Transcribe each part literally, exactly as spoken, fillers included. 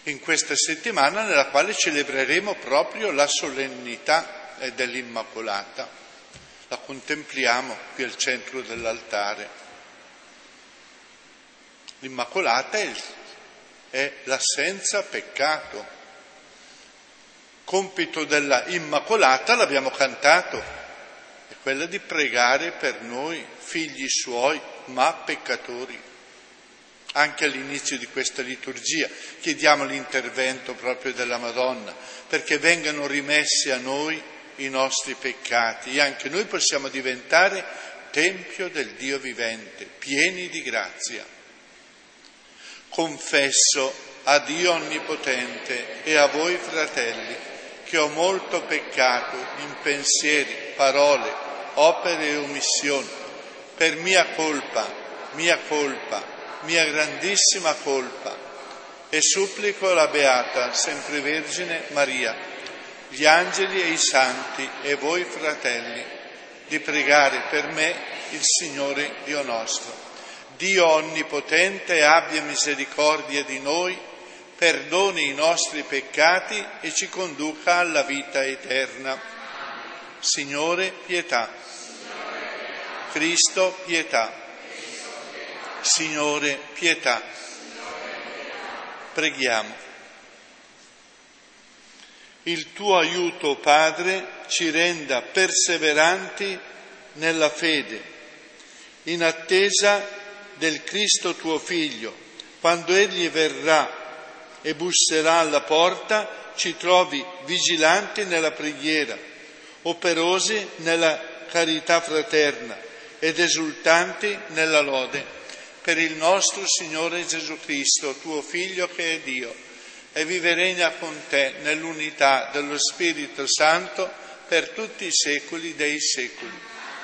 in questa settimana nella quale celebreremo proprio la solennità dell'Immacolata. La contempliamo qui al centro dell'altare. L'Immacolata è, è la senza peccato. Compito della Immacolata, l'abbiamo cantato, è quella di pregare per noi, figli suoi, ma peccatori. Anche all'inizio di questa liturgia chiediamo l'intervento proprio della Madonna, perché vengano rimessi a noi i nostri peccati e anche noi possiamo diventare tempio del Dio vivente, pieni di grazia. Confesso a Dio Onnipotente e a voi fratelli che ho molto peccato in pensieri, parole, opere e omissioni, per mia colpa, mia colpa, mia grandissima colpa, e supplico la Beata Sempre Vergine Maria, gli angeli e i santi e voi fratelli, di pregare per me il Signore Dio nostro. Dio Onnipotente abbia misericordia di noi, perdoni i nostri peccati e ci conduca alla vita eterna. Signore, pietà. Cristo, pietà. Signore, pietà. Preghiamo. Il tuo aiuto, Padre, ci renda perseveranti nella fede, in attesa del Cristo tuo Figlio. Quando Egli verrà e busserà alla porta, ci trovi vigilanti nella preghiera, operosi nella carità fraterna ed esultanti nella lode. Per il nostro Signore Gesù Cristo, tuo Figlio che è Dio, e vive e regna con te nell'unità dello Spirito Santo per tutti i secoli dei secoli.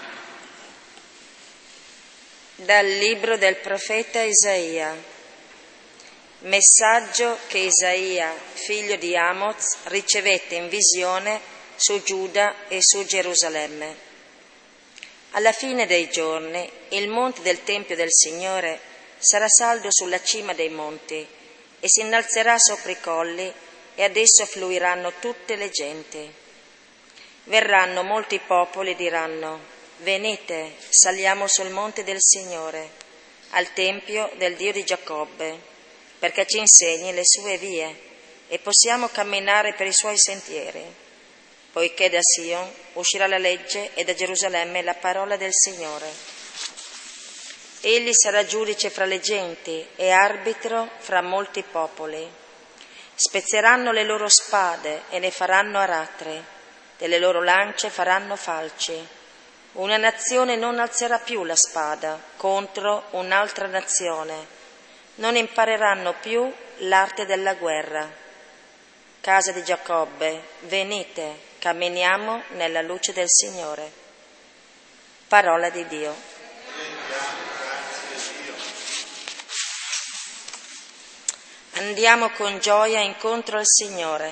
Dal libro del profeta Isaia. Messaggio che Isaia, figlio di Amoz, ricevette in visione su Giuda e su Gerusalemme. Alla fine dei giorni, il monte del Tempio del Signore sarà saldo sulla cima dei monti e si innalzerà sopra i colli e ad esso affluiranno tutte le genti. Verranno molti popoli e diranno: venite, saliamo sul monte del Signore, al Tempio del Dio di Giacobbe, perché ci insegni le sue vie e possiamo camminare per i suoi sentieri. Poiché da Sion uscirà la legge e da Gerusalemme la parola del Signore. Egli sarà giudice fra le genti e arbitro fra molti popoli. Spezzeranno le loro spade e ne faranno aratri, delle loro lance faranno falci. Una nazione non alzerà più la spada contro un'altra nazione, non impareranno più l'arte della guerra. Casa di Giacobbe, venite, camminiamo nella luce del Signore. Parola di Dio. Andiamo con gioia incontro al Signore.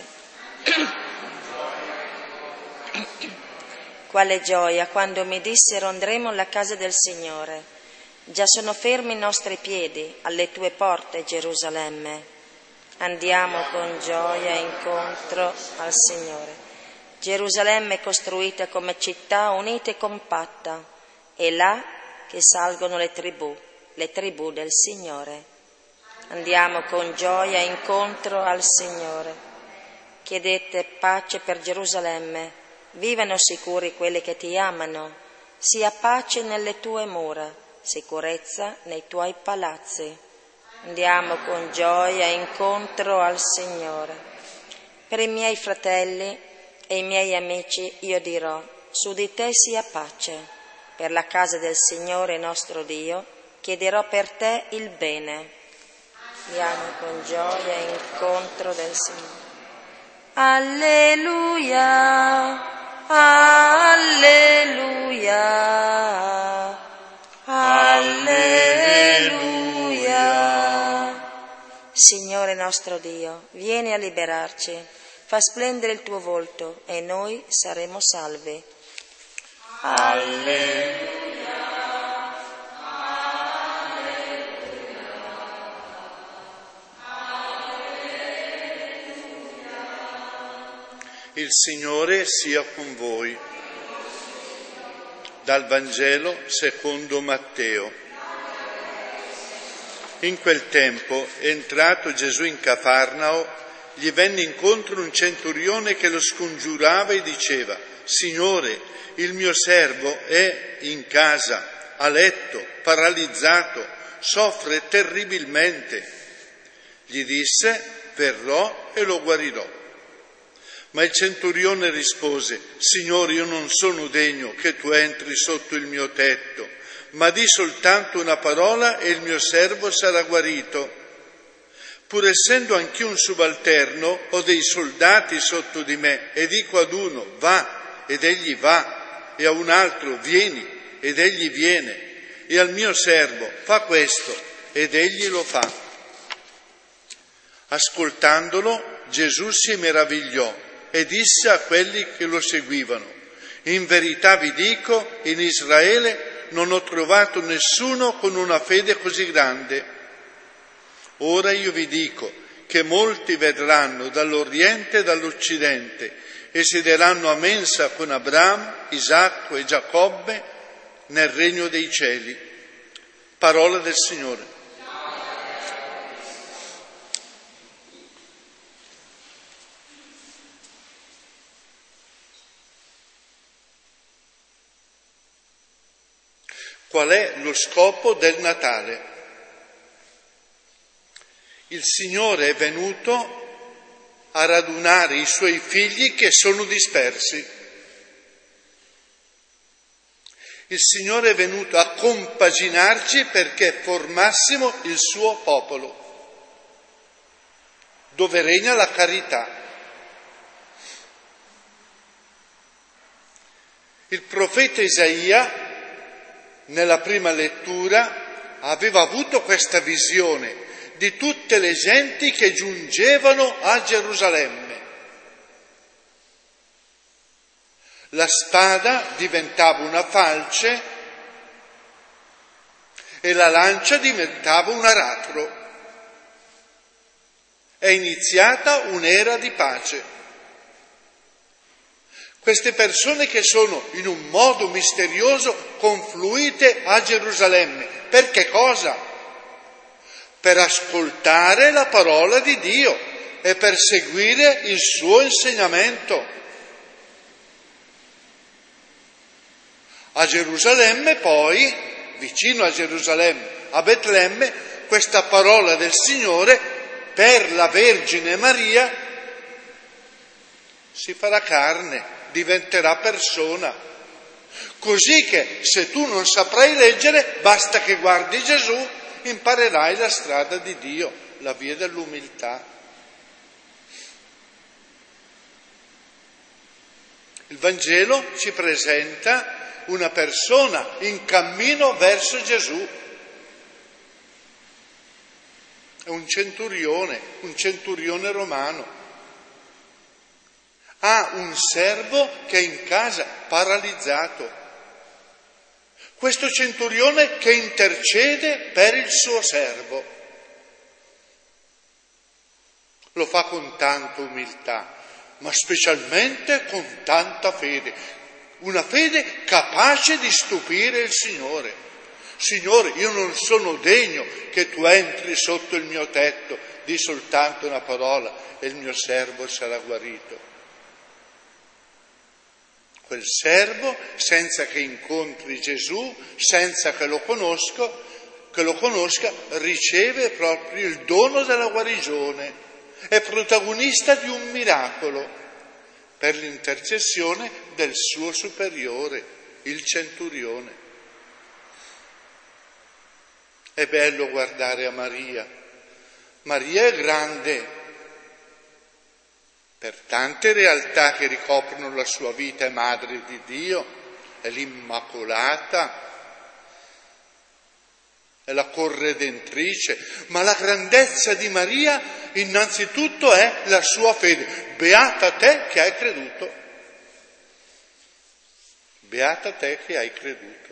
Quale gioia quando mi dissero: andremo alla casa del Signore. Già sono fermi i nostri piedi alle tue porte, Gerusalemme. Andiamo con gioia incontro al Signore. Gerusalemme è costruita come città unita e compatta, è là che salgono le tribù, le tribù del Signore. Andiamo con gioia incontro al Signore. Chiedete pace per Gerusalemme, vivano sicuri quelli che ti amano, sia pace nelle tue mura, sicurezza nei tuoi palazzi. Andiamo con gioia incontro al Signore. Per i miei fratelli e i miei amici io dirò: su di te sia pace. Per la casa del Signore nostro Dio chiederò per te il bene. Andiamo con gioia incontro del Signore. Alleluia, alleluia, alleluia. Signore nostro Dio, vieni a liberarci, fa splendere il tuo volto e noi saremo salvi. Alleluia. Il Signore sia con voi. Dal Vangelo secondo Matteo. In quel tempo, entrato Gesù in Cafarnao, gli venne incontro un centurione che lo scongiurava e diceva: Signore, il mio servo è in casa, a letto, paralizzato, soffre terribilmente. Gli disse: verrò e lo guarirò. Ma il centurione rispose: Signore, io non sono degno che tu entri sotto il mio tetto, ma di soltanto una parola e il mio servo sarà guarito. Pur essendo anch'io un subalterno, ho dei soldati sotto di me, e dico ad uno: va, ed egli va, e a un altro: vieni, ed egli viene, e al mio servo: fa questo, ed egli lo fa. Ascoltandolo, Gesù si meravigliò e disse a quelli che lo seguivano: in verità vi dico, in Israele non ho trovato nessuno con una fede così grande. Ora io vi dico che molti verranno dall'Oriente e dall'Occidente e siederanno a mensa con Abramo, Isacco e Giacobbe nel regno dei cieli. Parola del Signore. Qual è lo scopo del Natale? Il Signore è venuto a radunare i suoi figli che sono dispersi. Il Signore è venuto a compaginarci perché formassimo il suo popolo, dove regna la carità. Il profeta Isaia, nella prima lettura, aveva avuto questa visione di tutte le genti che giungevano a Gerusalemme. La spada diventava una falce e la lancia diventava un aratro. È iniziata un'era di pace. Queste persone che sono in un modo misterioso confluite a Gerusalemme. Per che cosa? Per ascoltare la parola di Dio e per seguire il suo insegnamento. A Gerusalemme poi, vicino a Gerusalemme, a Betlemme, questa parola del Signore per la Vergine Maria si farà carne, diventerà persona. Così che se tu non saprai leggere, basta che guardi Gesù, imparerai la strada di Dio, la via dell'umiltà. Il Vangelo ci presenta una persona in cammino verso Gesù. È un centurione, un centurione romano. Ha un servo che è in casa, paralizzato. Questo centurione che intercede per il suo servo. Lo fa con tanta umiltà, ma specialmente con tanta fede. Una fede capace di stupire il Signore. Signore, io non sono degno che tu entri sotto il mio tetto, di soltanto una parola e il mio servo sarà guarito. Quel servo, senza che incontri Gesù, senza che lo conosca, che lo conosca, riceve proprio il dono della guarigione, è protagonista di un miracolo per l'intercessione del suo superiore, il centurione. È bello guardare a Maria. Maria è grande per tante realtà che ricoprono la sua vita, è madre di Dio, è l'Immacolata, è la corredentrice, ma la grandezza di Maria innanzitutto è la sua fede. Beata te che hai creduto. Beata te che hai creduto.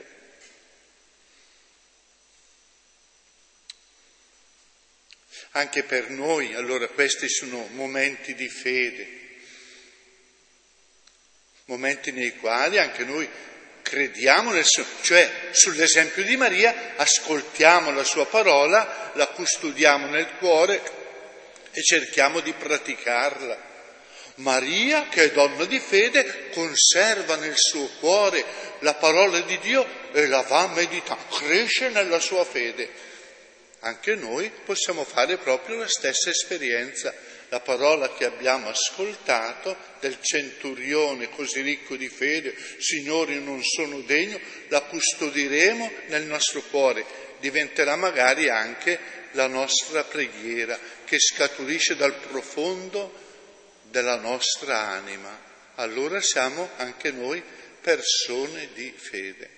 Anche per noi, allora, questi sono momenti di fede. momenti nei quali anche noi crediamo nel Signore, cioè sull'esempio di Maria ascoltiamo la sua parola, la custodiamo nel cuore e cerchiamo di praticarla. Maria, che è donna di fede, conserva nel suo cuore la parola di Dio e la va a meditare, cresce nella sua fede. Anche noi possiamo fare proprio la stessa esperienza. La parola che abbiamo ascoltato del centurione così ricco di fede, Signore, non sono degno, la custodiremo nel nostro cuore. Diventerà magari anche la nostra preghiera che scaturisce dal profondo della nostra anima. Allora siamo anche noi persone di fede.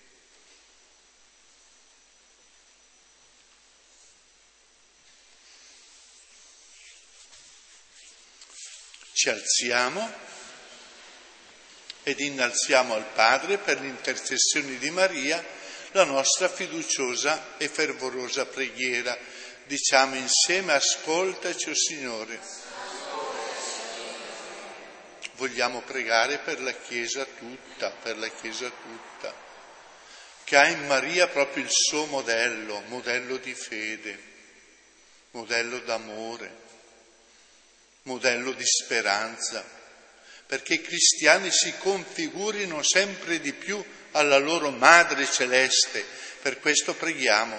Ci alziamo ed innalziamo al Padre per l'intercessione di Maria la nostra fiduciosa e fervorosa preghiera. Diciamo insieme: ascoltaci, o Signore. Vogliamo pregare per la Chiesa tutta, per la Chiesa tutta, che ha in Maria proprio il suo modello, modello di fede, modello d'amore, modello di speranza, perché i cristiani si configurino sempre di più alla loro Madre Celeste. Per questo preghiamo.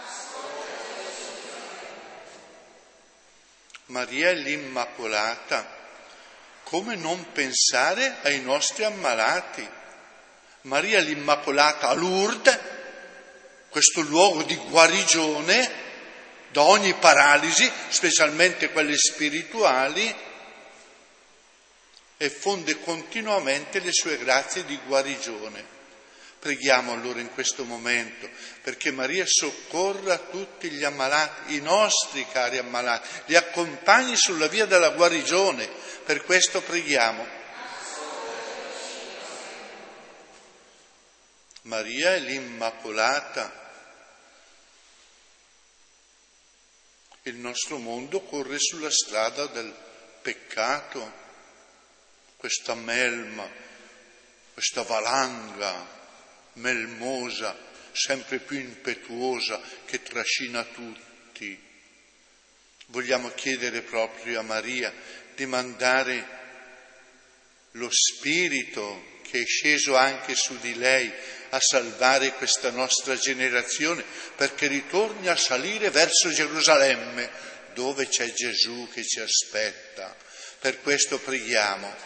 Maria è l'Immacolata. Come non pensare ai nostri ammalati? Maria l'Immacolata a Lourdes, questo luogo di guarigione da ogni paralisi, specialmente quelle spirituali, e fonde continuamente le sue grazie di guarigione. Preghiamo allora in questo momento perché Maria soccorra tutti gli ammalati, i nostri cari ammalati, li accompagni sulla via della guarigione. Per questo preghiamo. Maria è l'Immacolata. Il nostro mondo corre sulla strada del peccato, questa melma, questa valanga melmosa, sempre più impetuosa, che trascina tutti. Vogliamo chiedere proprio a Maria di mandare lo Spirito che è sceso anche su di lei a salvare questa nostra generazione, perché ritorni a salire verso Gerusalemme, dove c'è Gesù che ci aspetta. Per questo preghiamo.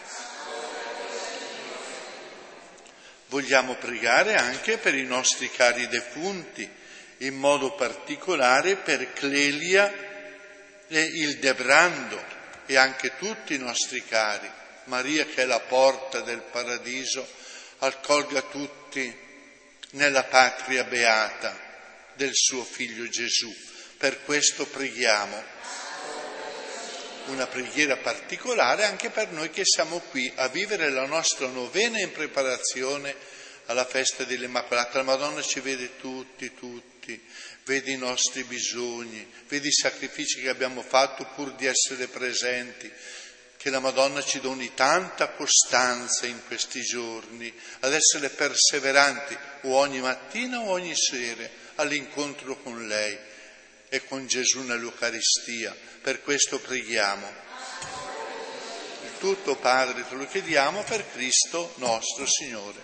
Vogliamo pregare anche per i nostri cari defunti, in modo particolare per Clelia e Ildebrando e anche tutti i nostri cari. Maria, che è la porta del paradiso, accolga tutti nella patria beata del suo Figlio Gesù. Per questo preghiamo. Una preghiera particolare anche per noi che siamo qui a vivere la nostra novena in preparazione alla festa dell'Immacolata. La Madonna ci vede tutti, tutti, vede i nostri bisogni, vede i sacrifici che abbiamo fatto pur di essere presenti. Che la Madonna ci doni tanta costanza in questi giorni, ad essere perseveranti o ogni mattina o ogni sera all'incontro con lei e con Gesù nell'Eucaristia. Per questo preghiamo. Il tutto, Padre, te lo chiediamo per Cristo nostro Signore.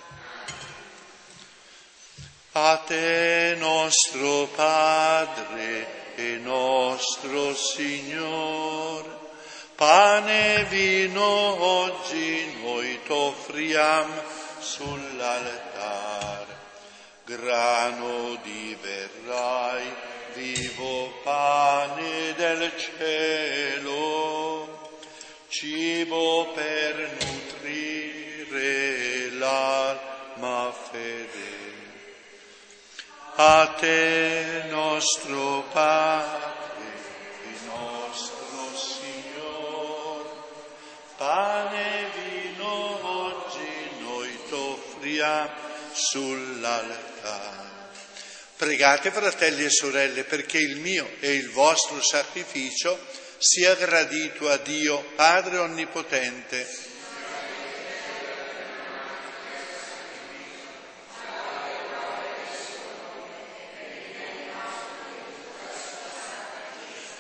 A te, nostro Padre e nostro Signore, pane e vino oggi noi t'offriamo sull'altare. Grano diverrai, vivo pane del cielo, cibo per nutrire l'alma fedele. A te, nostro Padre e nostro Signore, pane e vino oggi noi t'offriamo sull'altare. Pregate, fratelli e sorelle, perché il mio e il vostro sacrificio sia gradito a Dio, Padre Onnipotente.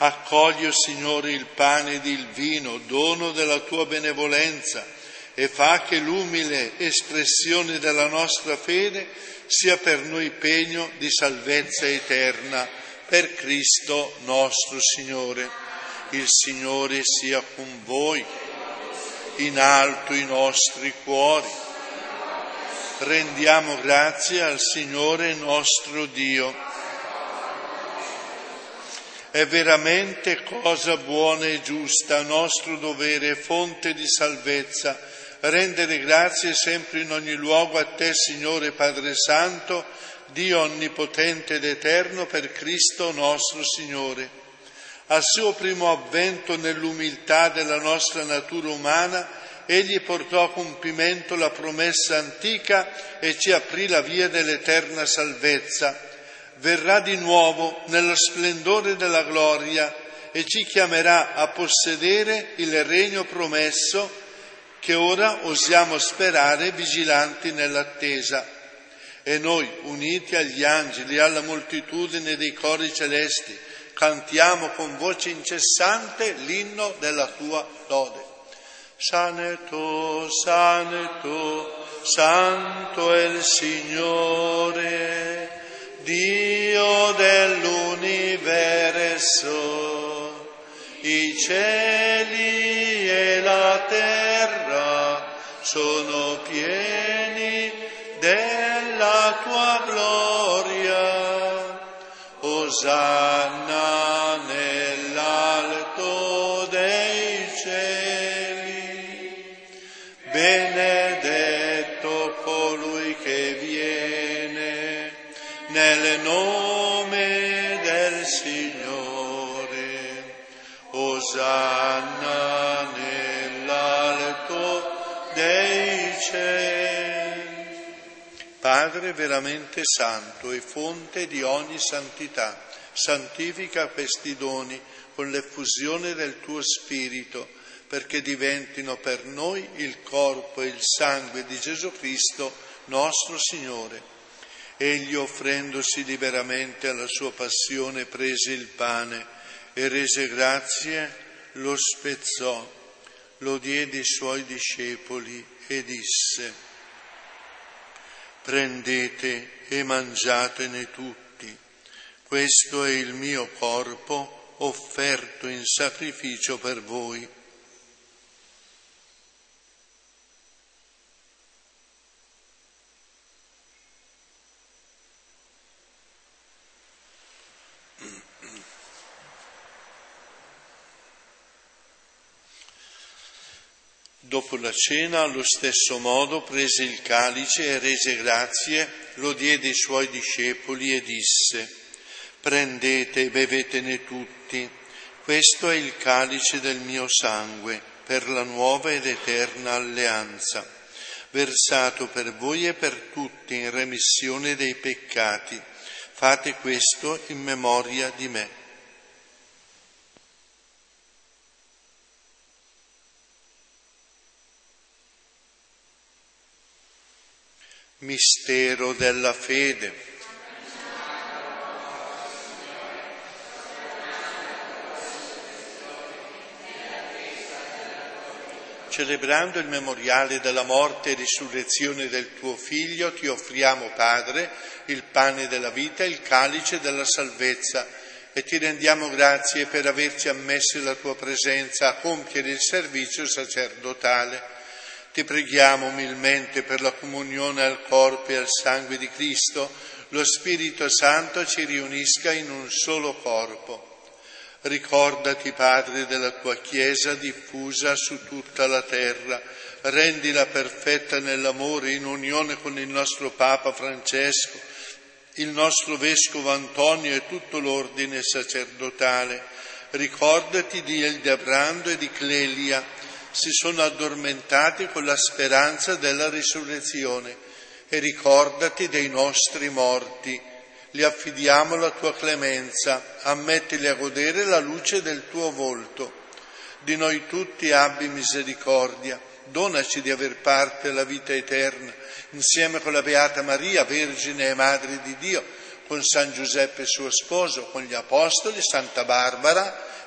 Accogli, o Signore, il pane ed il vino, dono della tua benevolenza, e fa che l'umile espressione della nostra fede sia per noi pegno di salvezza eterna, per Cristo nostro Signore. Il Signore sia con voi, in alto i nostri cuori. Rendiamo grazie al Signore nostro Dio. È veramente cosa buona e giusta, nostro dovere e fonte di salvezza, rendere grazie sempre in ogni luogo a te, Signore Padre Santo, Dio onnipotente ed eterno, per Cristo nostro Signore. Al suo primo avvento nell'umiltà della nostra natura umana, egli portò a compimento la promessa antica e ci aprì la via dell'eterna salvezza. Verrà di nuovo nello splendore della gloria e ci chiamerà a possedere il regno promesso che ora osiamo sperare vigilanti nell'attesa. E noi, uniti agli angeli e alla moltitudine dei cori celesti, cantiamo con voce incessante l'inno della tua lode. Santo, Santo, Santo è il Signore, Dio dell'universo, i cieli e la terra sono pieni della tua gloria. Osanna nell'alto dei cieli, benedetto colui che viene nel nome del Signore. Osanna nell'alto dei cieli. Padre veramente santo e fonte di ogni santità, santifica questi doni con l'effusione del tuo Spirito, perché diventino per noi il corpo e il sangue di Gesù Cristo, nostro Signore. Egli, offrendosi liberamente alla sua passione, prese il pane e rese grazie, lo spezzò, lo diede ai suoi discepoli e disse: prendete e mangiatene tutti, questo è il mio corpo offerto in sacrificio per voi. Dopo la cena, allo stesso modo, prese il calice e rese grazie, lo diede ai suoi discepoli e disse: prendete e bevetene tutti, questo è il calice del mio sangue, per la nuova ed eterna alleanza, versato per voi e per tutti in remissione dei peccati. Fate questo in memoria di me. Mistero della fede. Celebrando il memoriale della morte e risurrezione del tuo Figlio, ti offriamo, Padre, il pane della vita e il calice della salvezza, e ti rendiamo grazie per averci ammessi alla tua presenza a compiere il servizio sacerdotale. Ti preghiamo umilmente per la comunione al corpo e al sangue di Cristo, lo Spirito Santo ci riunisca in un solo corpo. Ricordati, Padre, della tua Chiesa diffusa su tutta la terra, rendila perfetta nell'amore, in unione con il nostro Papa Francesco, il nostro Vescovo Antonio e tutto l'ordine sacerdotale. Ricordati di Ildebrando e di Clelia, si sono addormentati con la speranza della risurrezione, e ricordati dei nostri morti. Li affidiamo alla tua clemenza, ammettili a godere la luce del tuo volto. Di noi tutti abbi misericordia, donaci di aver parte alla vita eterna, insieme con la Beata Maria, Vergine e Madre di Dio, con San Giuseppe suo sposo, con gli Apostoli, Santa Barbara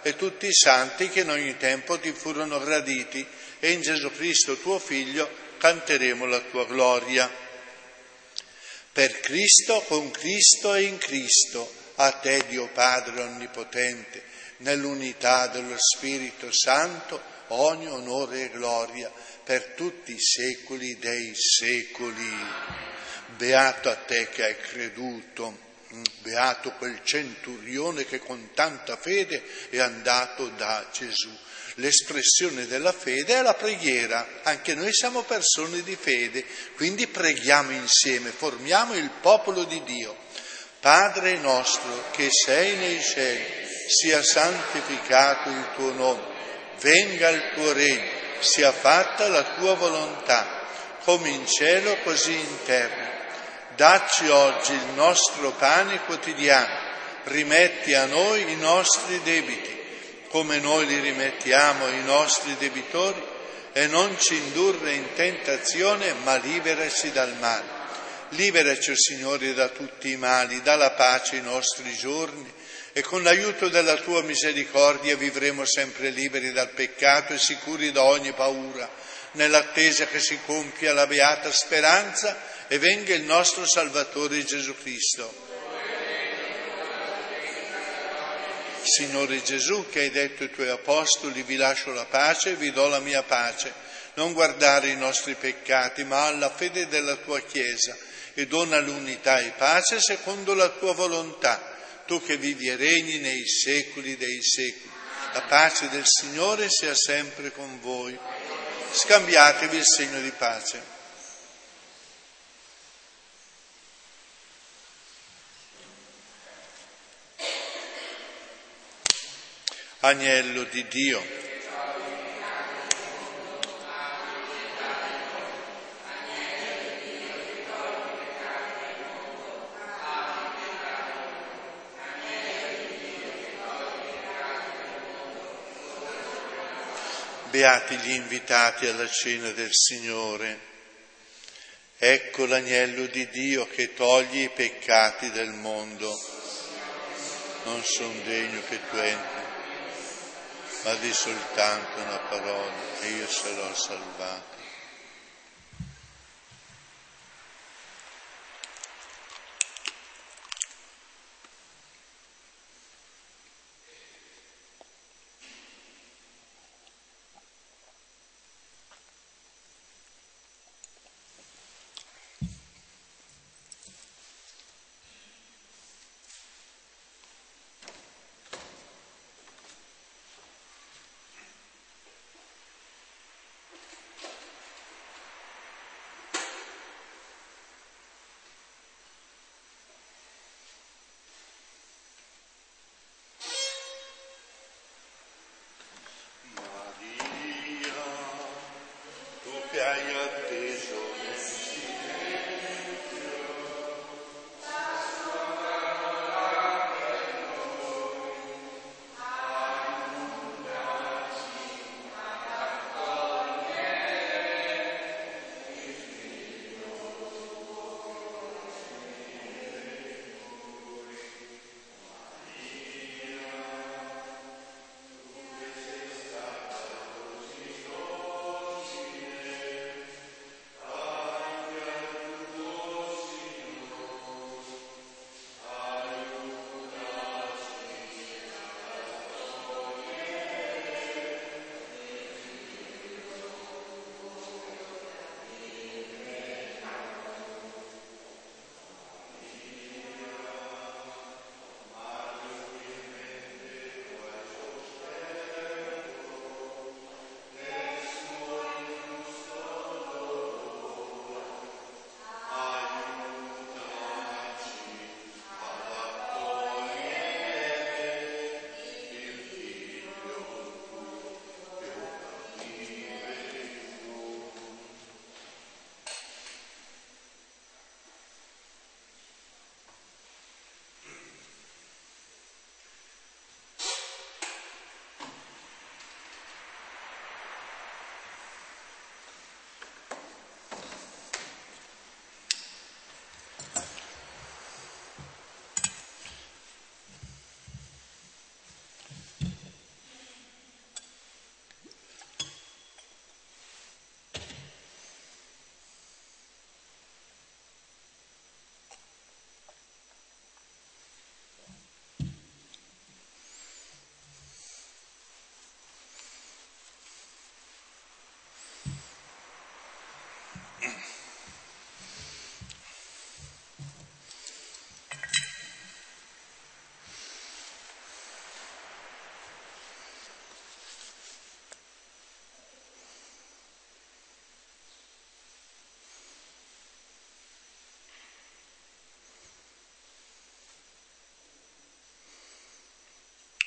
e tutti i santi che in ogni tempo ti furono graditi, e in Gesù Cristo tuo Figlio canteremo la tua gloria. Per Cristo, con Cristo e in Cristo, a te Dio Padre Onnipotente, nell'unità dello Spirito Santo, ogni onore e gloria per tutti i secoli dei secoli. Beato a te che hai creduto, beato quel centurione che con tanta fede è andato da Gesù. L'espressione della fede è la preghiera, anche noi siamo persone di fede, quindi preghiamo insieme, formiamo il popolo di Dio. Padre nostro che sei nei cieli, sia santificato il tuo nome, venga il tuo regno, sia fatta la tua volontà, come in cielo così in terra. Dacci oggi il nostro pane quotidiano, rimetti a noi i nostri debiti, come noi li rimettiamo ai nostri debitori, e non ci indurre in tentazione, ma liberaci dal male. Liberaci, o Signore, da tutti i mali, dà la pace ai nostri giorni, e con l'aiuto della tua misericordia vivremo sempre liberi dal peccato e sicuri da ogni paura, nell'attesa che si compia la beata speranza e venga il nostro Salvatore Gesù Cristo. Signore Gesù, che hai detto ai tuoi apostoli, vi lascio la pace e vi do la mia pace, non guardare i nostri peccati, ma alla fede della tua Chiesa, e dona l'unità e pace secondo la tua volontà, tu che vivi e regni nei secoli dei secoli. La pace del Signore sia sempre con voi. Scambiatevi il segno di pace. Agnello di Dio. Beati gli invitati alla cena del Signore. Ecco l'agnello di Dio che toglie i peccati del mondo. Non son degno che tu entri, ma di soltanto una parola e io sarò salvato.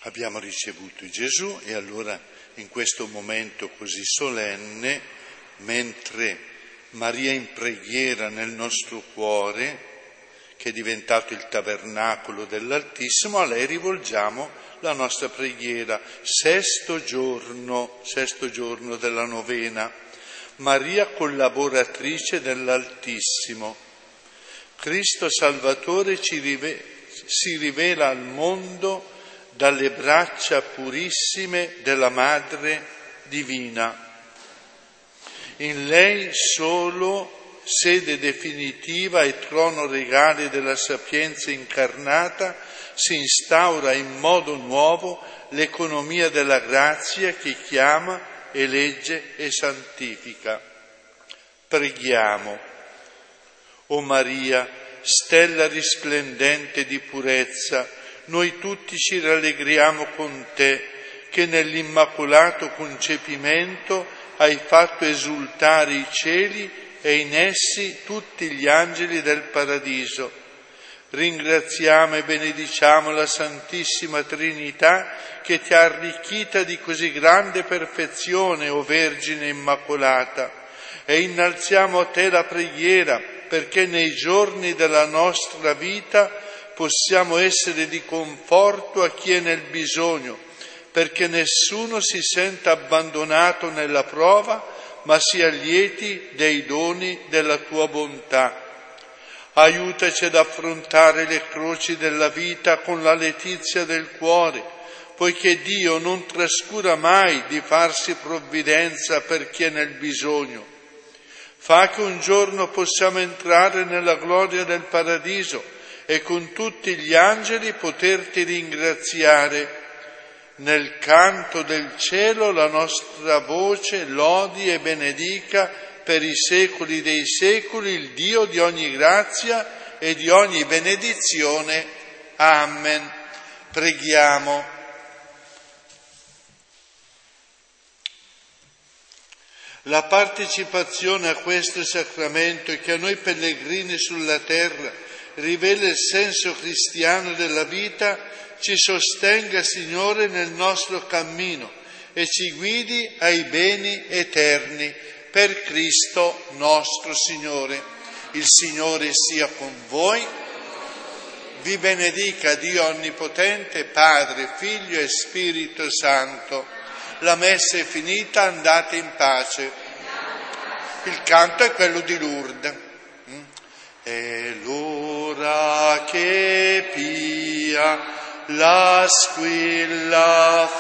Abbiamo ricevuto Gesù e allora in questo momento così solenne, mentre Maria in preghiera nel nostro cuore, che è diventato il tabernacolo dell'Altissimo, a lei rivolgiamo la nostra preghiera. Sesto giorno, sesto giorno della novena. Maria collaboratrice dell'Altissimo. Cristo Salvatore ci rive- si rivela al mondo dalle braccia purissime della Madre Divina. In lei solo sede definitiva e trono regale della sapienza incarnata, si instaura in modo nuovo l'economia della grazia che chiama, elegge e santifica. Preghiamo. O Maria, stella risplendente di purezza, noi tutti ci rallegriamo con te, che nell'immacolato concepimento hai fatto esultare i cieli e in essi tutti gli angeli del paradiso. Ringraziamo e benediciamo la Santissima Trinità che ti ha arricchita di così grande perfezione, o Vergine Immacolata, e innalziamo a te la preghiera perché nei giorni della nostra vita possiamo essere di conforto a chi è nel bisogno, perché nessuno si senta abbandonato nella prova, ma sia lieti dei doni della tua bontà. Aiutaci ad affrontare le croci della vita con la letizia del cuore, poiché Dio non trascura mai di farsi provvidenza per chi è nel bisogno. Fa che un giorno possiamo entrare nella gloria del paradiso e con tutti gli angeli poterti ringraziare. Nel canto del cielo la nostra voce lodi e benedica per i secoli dei secoli il Dio di ogni grazia e di ogni benedizione. Amen. Preghiamo. La partecipazione a questo sacramento che a noi pellegrini sulla terra rivela il senso cristiano della vita ci sostenga, Signore, nel nostro cammino e ci guidi ai beni eterni. Per Cristo nostro Signore. Il Signore sia con voi. Vi benedica Dio Onnipotente, Padre, Figlio e Spirito Santo. La messa è finita, andate in pace. Il canto è quello di Lourdes. È l'ora che pia la squilla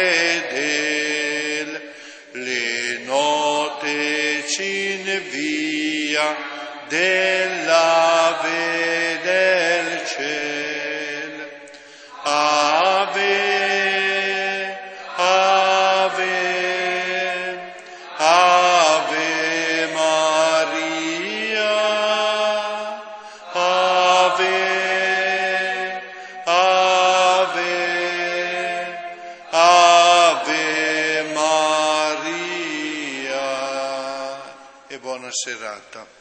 fedel, le note ci invia dell'ave del ciel. Ave, ave, ave Maria, ave, Ave Maria. E buona serata.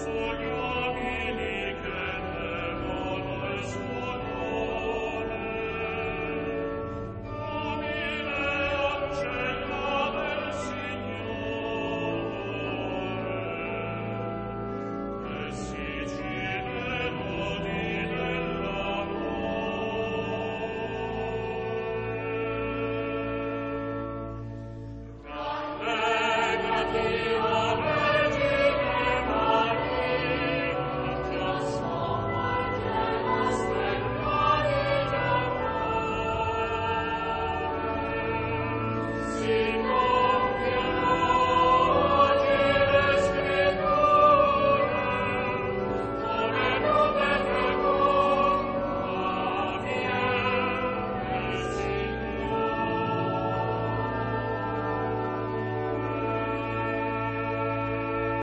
Amen.